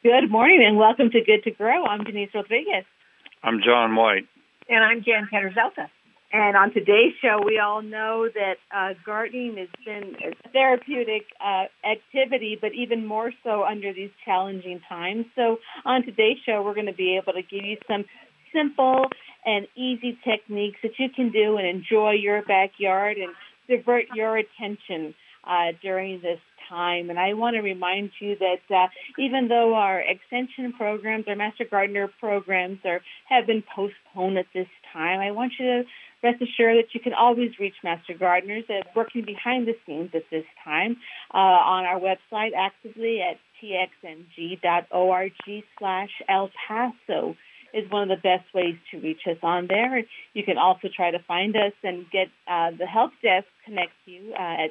Good morning and welcome to Good to Grow. I'm Denise Rodriguez. I'm John White. And I'm Jan Peterzelka. And on today's show, we all know that gardening has been a therapeutic activity, but even more so under these challenging times. So on today's show, we're going to be able to give you some simple and easy techniques that you can do and enjoy your backyard and divert your attention during this time. And I want to remind you that even though our extension programs, our Master Gardener programs have been postponed at this time, I want you to rest assured that you can always reach Master Gardeners working behind the scenes at this time on our website actively at txng.org/El Paso is one of the best ways to reach us on there. You can also try to find us and get the help desk connect you at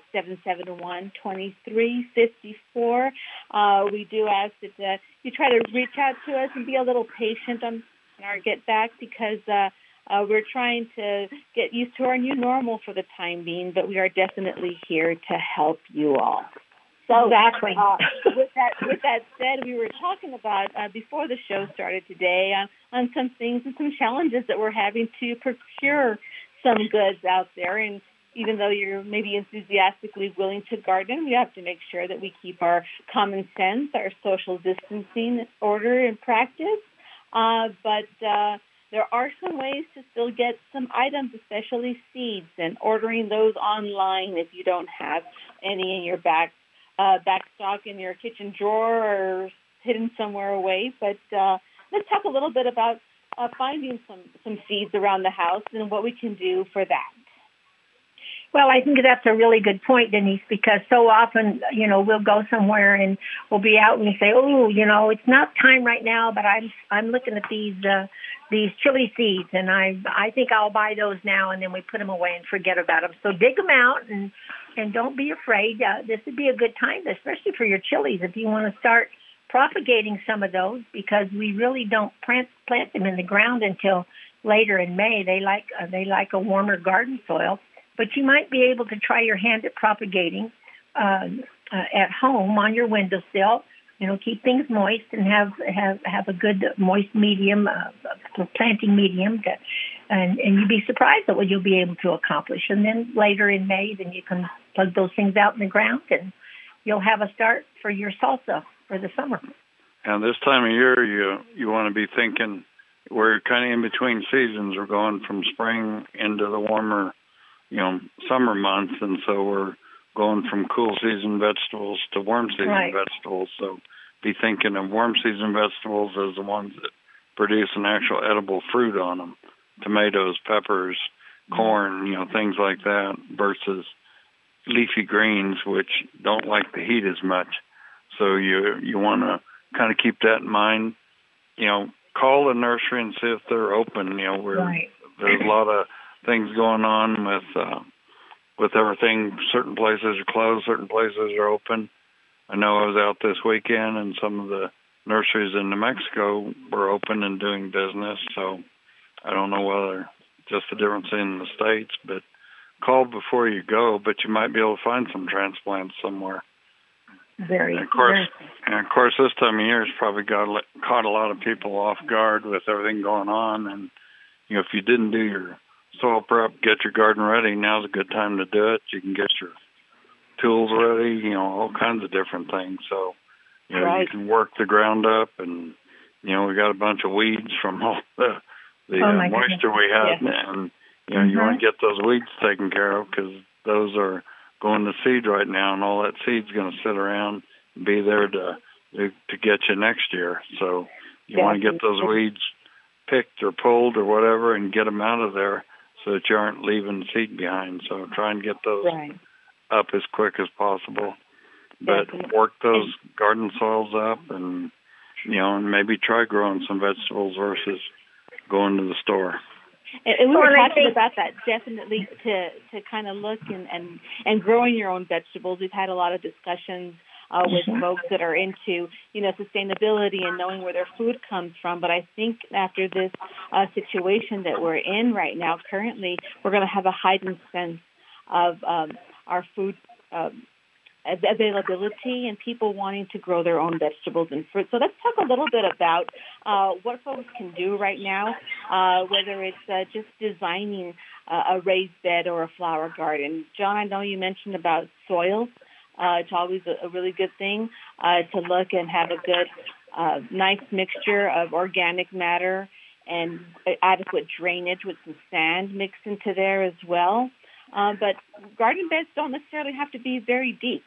771-2354. We do ask that you try to reach out to us and be a little patient on our get back because we're trying to get used to our new normal for the time being, but we are definitely here to help you all. So, exactly. With that said, we were talking about before the show started today on some things and some challenges that we're having to procure some goods out there. And even though you're maybe enthusiastically willing to garden, we have to make sure that we keep our common sense, our social distancing order in practice. But there are some ways to still get some items, especially seeds, and ordering those online if you don't have any in your back stock in your kitchen drawer or hidden somewhere away. But let's talk a little bit about finding some seeds around the house and what we can do for that. Well, I think that's a really good point, Denise, because so often, we'll go somewhere and we'll be out and we say, it's not time right now, but I'm looking at these chili seeds and I think I'll buy those now, and then we put them away and forget about them. So dig them out and don't be afraid. This would be a good time, especially for your chilies, if you want to start propagating some of those, because we really don't plant them in the ground until later in May. They like a warmer garden soil. But you might be able to try your hand at propagating at home on your windowsill. Keep things moist and have a good moist medium, planting medium, and you'd be surprised at what you'll be able to accomplish. And then later in May, then you can plug those things out in the ground, and you'll have a start for your salsa for the summer. And this time of year, you want to be thinking we're kind of in between seasons. We're going from spring into the warmer summer months, and so we're going from cool season vegetables to warm season vegetables. So be thinking of warm season vegetables as the ones that produce an actual edible fruit on them. Tomatoes, peppers, corn, things like that, versus leafy greens, which don't like the heat as much. So you want to kind of keep that in mind. Call the nursery and see if they're open. There's a lot of things going on with everything. Certain places are closed, certain places are open. I know I was out this weekend and some of the nurseries in New Mexico were open and doing business, so I don't know whether just the difference in the states, but call before you go, but you might be able to find some transplants somewhere. And of course, this time of year has probably caught a lot of people off guard with everything going on, and if you didn't do your soil prep, get your garden ready, now's a good time to do it. You can get your tools ready, all kinds of different things. So, you can work the ground up, and, we got a bunch of weeds from all the moisture we had. Yeah. And, you want to get those weeds taken care of because those are going to seed right now, and all that seed's going to sit around and be there to get you next year. So you want to get those weeds picked or pulled or whatever and get them out of there, so that you aren't leaving seed behind. So try and get those up as quick as possible. But work those garden soils up and maybe try growing some vegetables versus going to the store. And we were talking about that, definitely to kind of look and growing your own vegetables. We've had a lot of discussions with folks that are into, sustainability and knowing where their food comes from. But I think after this situation that we're in right now, currently, we're going to have a heightened sense of our food availability and people wanting to grow their own vegetables and fruit. So let's talk a little bit about what folks can do right now, whether it's just designing a raised bed or a flower garden. John, I know you mentioned about soils. It's always a really good thing to look and have a good, nice mixture of organic matter and adequate drainage with some sand mixed into there as well. But garden beds don't necessarily have to be very deep.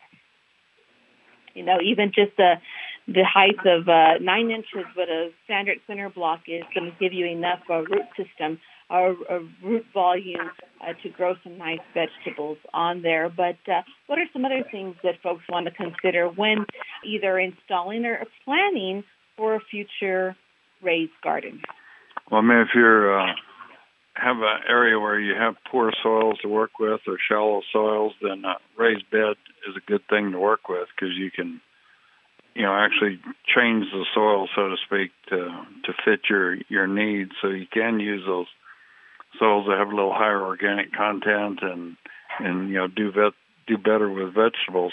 Even just the height of 9 inches with a standard center block is going to give you enough root system or root volume to grow some nice vegetables on there. But what are some other things that folks want to consider when either installing or planning for a future raised garden? Well, I mean, if you're have an area where you have poor soils to work with or shallow soils, then a raised bed is a good thing to work with because you can, actually change the soil, so to speak, to fit your needs. So you can use those soils that have a little higher organic content and do better with vegetables.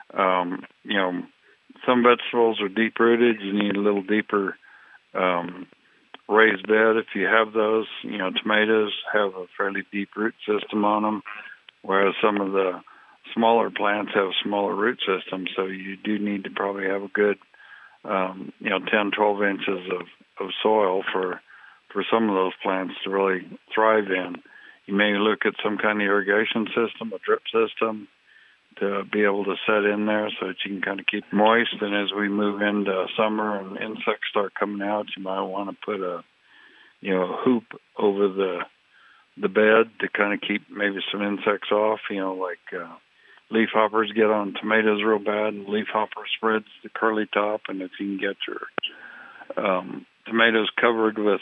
Some vegetables are deep rooted. You need a little deeper raised bed if you have those. Tomatoes have a fairly deep root system on them, whereas some of the smaller plants have smaller root systems. So you do need to probably have a good, 10, 12 inches of soil for some of those plants to really thrive in. You may look at some kind of irrigation system, a drip system, to be able to set in there so that you can kind of keep moist. And as we move into summer and insects start coming out, you might want to put a hoop over the bed to kind of keep maybe some insects off. Leaf hoppers get on tomatoes real bad, and leaf hopper spreads the curly top. And if you can get your tomatoes covered with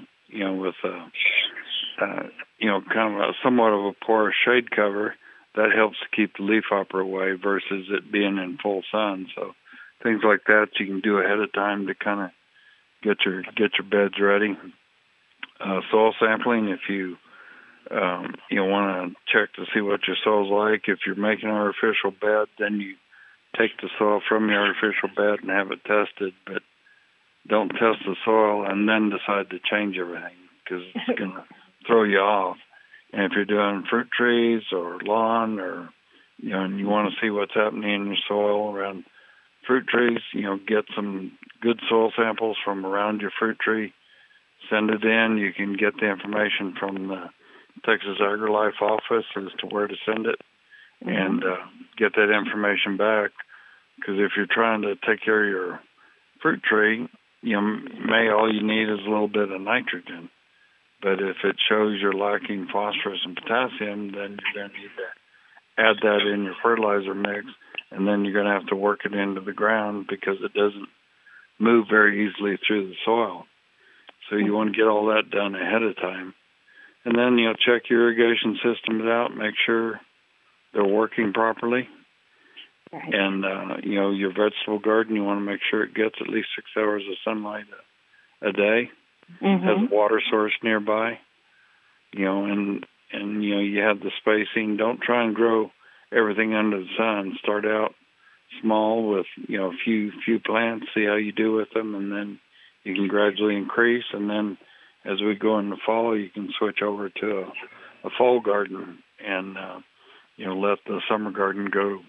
kind of somewhat of a porous shade cover, that helps to keep the leaf hopper away versus it being in full sun. So things like that you can do ahead of time to kind of get your beds ready. Soil sampling, if you want to check to see what your soil's like. If you're making an artificial bed, then you take the soil from the artificial bed and have it tested, but don't test the soil and then decide to change everything because it's going to throw you off. And if you're doing fruit trees or lawn or, and you want to see what's happening in your soil around fruit trees, get some good soil samples from around your fruit tree, send it in. You can get the information from the Texas AgriLife office as to where to send it and get that information back. Because if you're trying to take care of your fruit tree, all you need is a little bit of nitrogen. But if it shows you're lacking phosphorus and potassium, then you're going to need to add that in your fertilizer mix, and then you're going to have to work it into the ground because it doesn't move very easily through the soil. So you want to get all that done ahead of time. And then, check your irrigation systems out, make sure they're working properly. Right. And, your vegetable garden, you want to make sure it gets at least 6 hours of sunlight a day. Has a water source nearby, and you have the spacing. Don't try and grow everything under the sun. Start out small with, a few plants, see how you do with them, and then you can gradually increase. And then as we go in the fall, you can switch over to a fall garden and, let the summer garden go,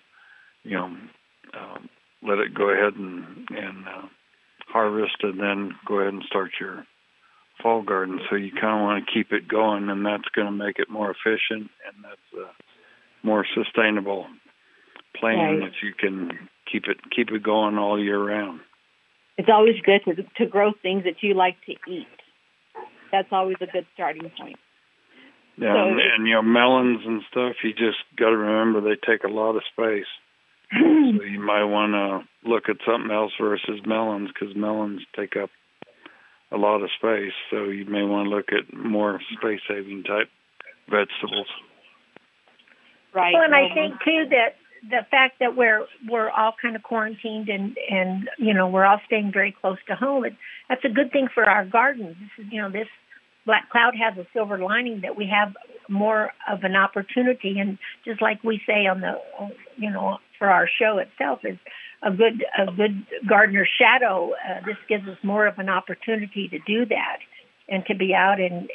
let it go ahead and harvest and then go ahead and start your fall garden. So you kind of want to keep it going, and that's going to make it more efficient, and that's a more sustainable plan if you can keep it going all year round. It's always good to grow things that you like to eat. That's always a good starting point. Yeah, so, and melons and stuff, you just got to remember they take a lot of space. So you might want to look at something else versus melons because melons take up a lot of space, so you may want to look at more space-saving type vegetables. Right. Well, and I think too that the fact that we're all kind of quarantined and we're all staying very close to home, that's a good thing for our gardens. This black cloud has a silver lining that we have more of an opportunity, and just like we say on the for our show itself is a good gardener shadow. This gives us more of an opportunity to do that and to be out and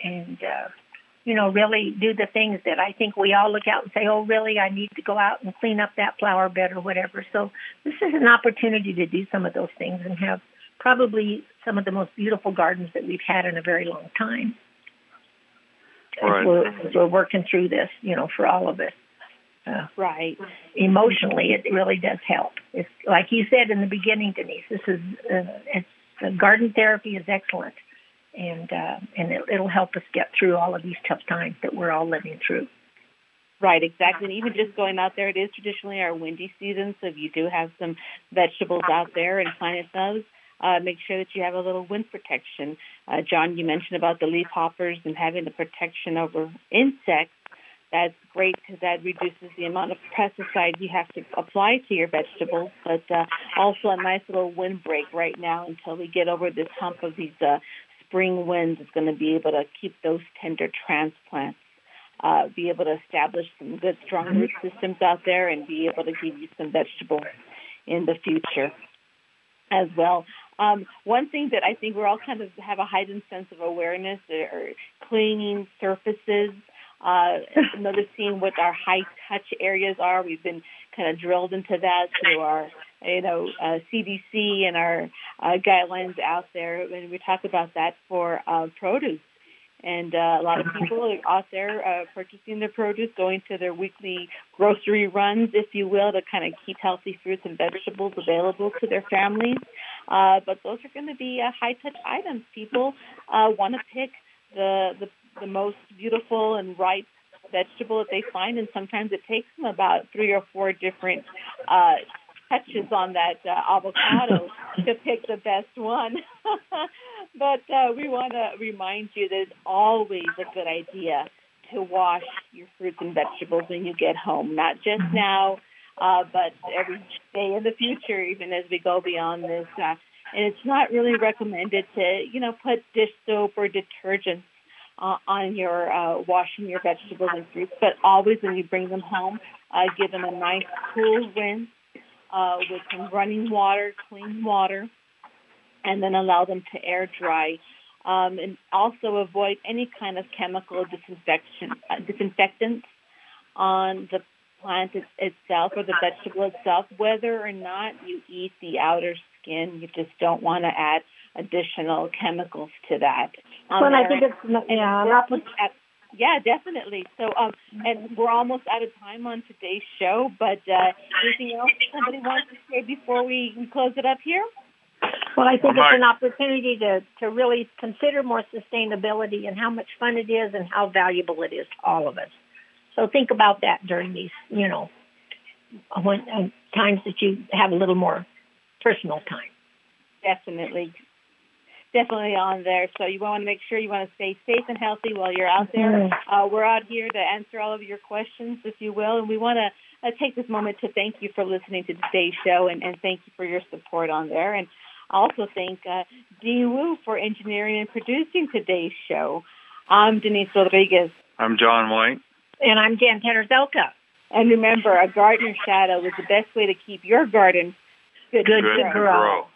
really do the things that I think we all look out and say, oh, really, I need to go out and clean up that flower bed or whatever. So this is an opportunity to do some of those things and have probably some of the most beautiful gardens that we've had in a very long time. Right. As we're working through this, for all of us. Right. Emotionally, it really does help. It's like you said in the beginning, Denise. This is garden therapy is excellent, and it'll help us get through all of these tough times that we're all living through. Right, exactly. And even just going out there, it is traditionally our windy season, so if you do have some vegetables out there and planting those, make sure that you have a little wind protection. John, you mentioned about the leaf hoppers and having the protection over insects. That's great because that reduces the amount of pesticide you have to apply to your vegetables, but also a nice little windbreak right now until we get over this hump of these spring winds is going to be able to keep those tender transplants, be able to establish some good, strong root systems out there and be able to give you some vegetables in the future as well. One thing that I think we're all kind of have a heightened sense of awareness are cleaning surfaces. Noticing what our high-touch areas are. We've been kind of drilled into that through our, CDC and our guidelines out there. When we talk about that for produce, and a lot of people are out there purchasing their produce, going to their weekly grocery runs, if you will, to kind of keep healthy fruits and vegetables available to their families. But those are going to be high-touch items. People want to pick the most beautiful and ripe vegetable that they find, and sometimes it takes them about 3 or 4 different touches on that avocado to pick the best one. But we want to remind you that it's always a good idea to wash your fruits and vegetables when you get home, not just now, but every day in the future, even as we go beyond this. And it's not really recommended to, put dish soap or detergents on your washing your vegetables and fruits, but always when you bring them home, give them a nice cool rinse with some running water, clean water, and then allow them to air dry. And also avoid any kind of chemical disinfectants on the plant itself or the vegetable itself, whether or not you eat the outer skin. You just don't want to add additional chemicals to that. Well, I think it's yeah, definitely. So, and we're almost out of time on today's show, but anything else somebody wants to say before we close it up here? Well, I think it's an opportunity to really consider more sustainability and how much fun it is and how valuable it is to all of us. So think about that during these, times that you have a little more personal time. Definitely on there. So you want to make sure you want to stay safe and healthy while you're out there. We're out here to answer all of your questions, if you will, and we want to take this moment to thank you for listening to today's show and thank you for your support on there. And also thank Dean Wu for engineering and producing today's show. I'm Denise Rodriguez. I'm John White. And I'm Jan Tanner-Zelka. And remember, a gardener shadow is the best way to keep your garden good to grow.